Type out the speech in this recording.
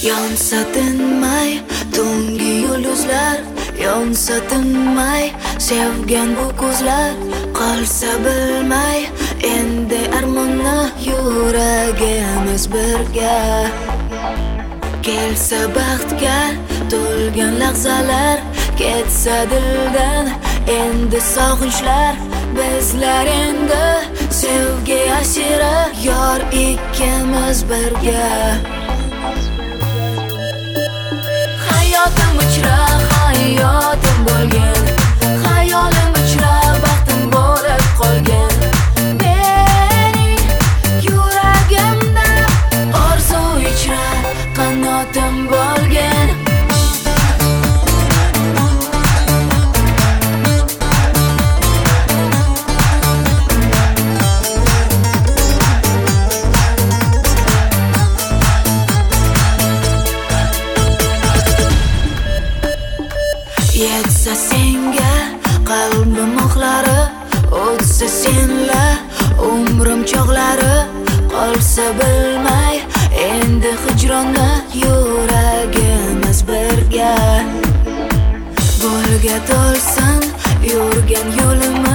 Yonsa tinmay tungi yulduzlar, yonsa tinmay sevgan bu ko'zlar, qolsa bilmay endi armonni yuragimiz birga. Kelsa baxtga to'lgan lahzalar, ketsa dildan endi sog'inchlar. Bizlar endi sevgi asiri, yor ikkimiz birga. Hayotim ichra hayotim bo'lgan, hayolim ichra baxtim bo'lib qolgan. Mening yuragimda orzu ichra qanotim bo'lgan. Yetsa senga qalbim oqlari, o'tsa senla umrim chog'lari, qolsa bilmay endi hijronni yuragimiz birga. Bo'lga to'lsin yurgan yo'limiz,